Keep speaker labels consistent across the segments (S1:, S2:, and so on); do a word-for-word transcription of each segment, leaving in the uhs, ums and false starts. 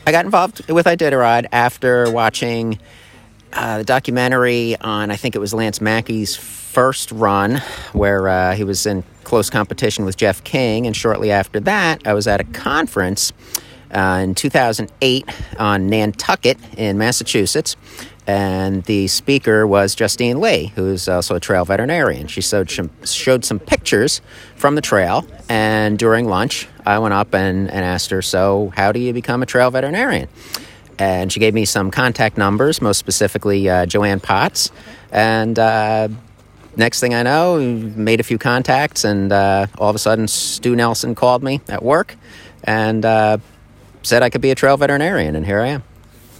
S1: I got involved with Iditarod after watching uh, the documentary on, I think it was Lance Mackey's first run, where uh, he was in close competition with Jeff King. And shortly after that, I was at a conference uh, in two thousand eight on Nantucket in Massachusetts. And the speaker was Justine Lee, who's also a trail veterinarian. She showed some, showed some pictures from the trail. And during lunch, I went up and, and asked her, so how do you become a trail veterinarian? And she gave me some contact numbers, most specifically uh, Joanne Potts. And uh, next thing I know, made a few contacts. And uh, all of a sudden, Stu Nelson called me at work and uh, said I could be a trail veterinarian. And here I am.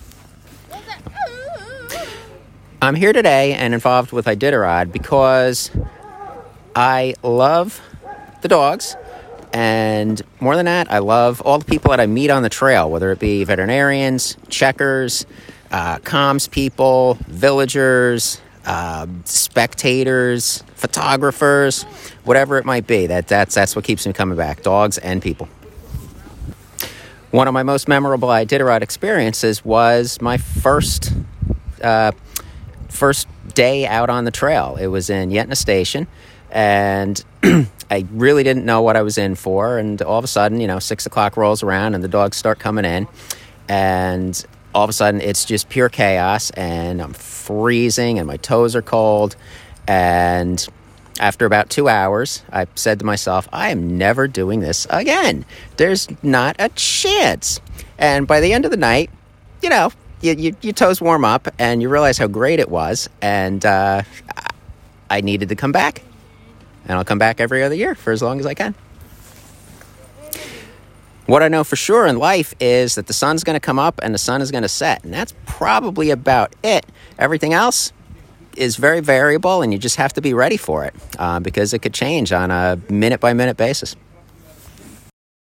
S1: I'm here today and involved with Iditarod because I love the dogs, and more than that, I love all the people that I meet on the trail, whether it be veterinarians, checkers, uh, comms people, villagers, uh, spectators, photographers, whatever it might be. That that's that's what keeps me coming back, dogs and people. One of my most memorable Iditarod experiences was my first uh, first day out on the trail. It was in Yentna Station, and I really didn't know what I was in for. And all of a sudden, you know, six o'clock rolls around and the dogs start coming in, and all of a sudden it's just pure chaos, and I'm freezing and my toes are cold. And after about two hours, I said to myself, I am never doing this again. There's not a chance. And by the end of the night, you know, You, you, your toes warm up and you realize how great it was, and uh, I needed to come back, and I'll come back every other year for as long as I can. What I know for sure in life is that the sun's going to come up and the sun is going to set, and that's probably about it. Everything else is very variable, and you just have to be ready for it uh, because it could change on a minute-by-minute basis.